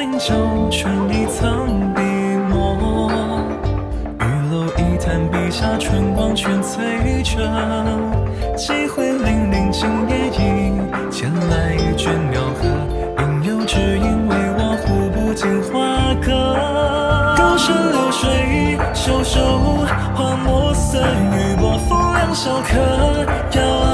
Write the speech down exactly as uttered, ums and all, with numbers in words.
饮酒，春一层笔墨。玉楼一叹笔下春光全醉着，几回零零今夜已前来一卷鸟和，应有只因为我呼不尽花歌。歌声流水袖手，花墨色雨波风凉笑客。